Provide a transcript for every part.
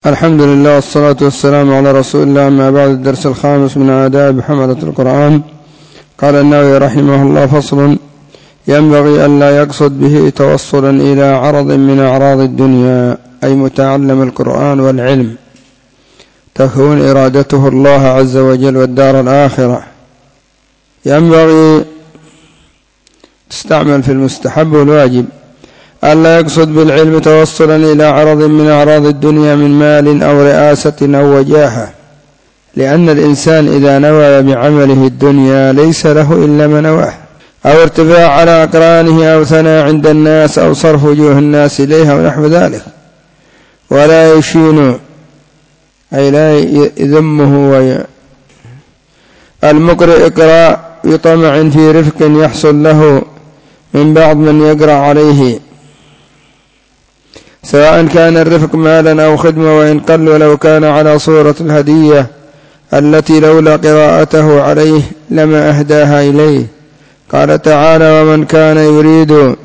الحمد لله والصلاة والسلام على رسول الله. أما بعد، الدرس الخامس من آداب حملة القرآن. قال النووي رحمه الله: فصل: ينبغي ألا يقصد به توصلا إلى عرض من أعراض الدنيا، أي متعلم القرآن والعلم تكون إرادته الله عز وجل والدار الآخرة. ينبغي تستعمل في المستحب والواجب. ألا يقصد بالعلم توصلا إلى عرض من أعراض الدنيا من مال أو رئاسة أو وجاهة، لأن الإنسان إذا نوى بعمله الدنيا ليس له إلا ما نواه، أو ارتفاع على أقرانه، أو ثناء عند الناس، أو صرف وجوه الناس إليها ونحو ذلك، ولا يشين أي لا يذمه المقرئ إقراء بطمع في رفق يحصل له من بعض من يقرأ عليه، سواء كان الرفق مالا أو خدمة، وإن قل، ولو كان على صورة الهدية التي لولا قراءته عليه لما أهداها إليه. قال تعالى: ومن كان يريد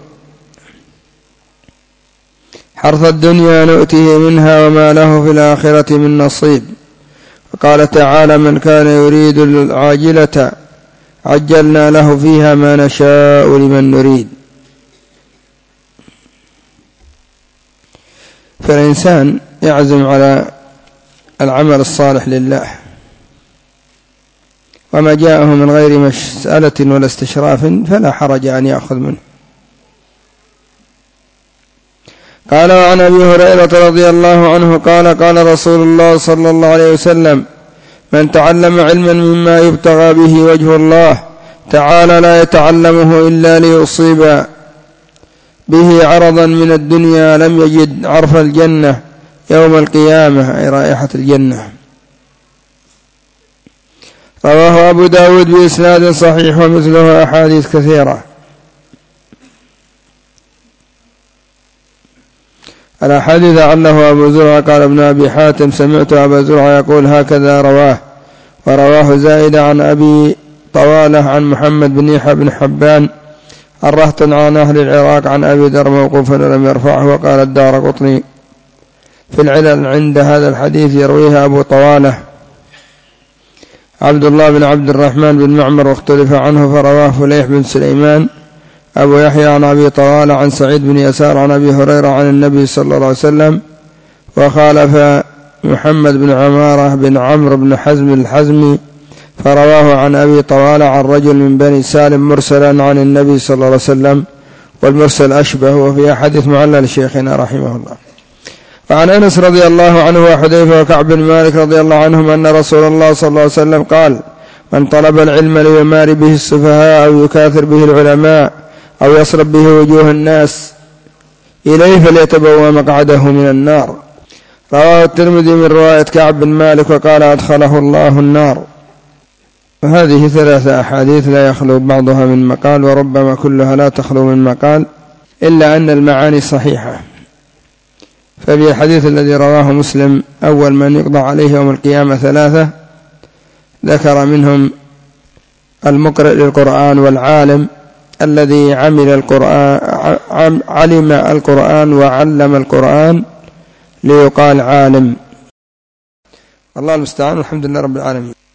حرث الدنيا نؤته منها وما له في الآخرة من نصيب. وقال تعالى: من كان يريد العاجلة عجلنا له فيها ما نشاء لمن نريد. فالإنسان يعزم على العمل الصالح لله، وما جاءه من غير مسألة ولا استشراف فلا حرج أن يأخذ منه. قال: وعن أبي هريرة رضي الله عنه قال: قال رسول الله صلى الله عليه وسلم: من تعلم علما مما يبتغى به وجه الله تعالى لا يتعلمه إلا ليصيب به عرضا من الدنيا لم يجد عرف الجنة يوم القيامة، أي رائحة الجنة. رواه أبو داود بإسناد صحيح، ومثله أحاديث كثيرة. الأحاديث عنه أبو زرعة قال ابن أبي حاتم: سمعت أبا زرعة يقول هكذا رواه. ورواه زائد عن أبي طوالة عن محمد بن يحيى بن حبان الرهط عن أهل العراق عن أبي ذر موقوفا ولم يرفعه. وقال الدارقطني في العلل عند هذا الحديث: يرويها أبو طوالة عبد الله بن عبد الرحمن بن معمر، واختلف عنه، فرواه فليح بن سليمان أبو يحيى عن أبي طوالة عن سعيد بن يسار عن أبي هريرة عن النبي صلى الله عليه وسلم. وخالف محمد بن عمارة بن عمرو بن حزم الحزمي فرواه عن أبي طوالة عن رجل من بني سالم مرسلا عن النبي صلى الله عليه وسلم، والمرسل أشبه، وفي حديث معلل شيخنا رحمه الله. وعن أنس رضي الله عنه وحذيفة وكعب بن مالك رضي الله عنهم أن رسول الله صلى الله عليه وسلم قال: من طلب العلم ليماري به السفهاء أو يكاثر به العلماء أو يصرف به وجوه الناس إليه فليتبوأ مقعده من النار. رواه الترمذي من رواية كعب بن مالك وقال: أدخله الله النار. وهذه 3 أحاديث لا يخلو بعضها من مقال، وربما كلها لا تخلو من مقال، إلا أن المعاني صحيحة. ففي الحديث الذي رواه مسلم: أول من يقضى عليه يوم القيامة 3، ذكر منهم المقرئ للقرآن، والعالم الذي علم القرآن وعلم القرآن ليقال عالم. الله المستعان. الحمد لله رب العالمين.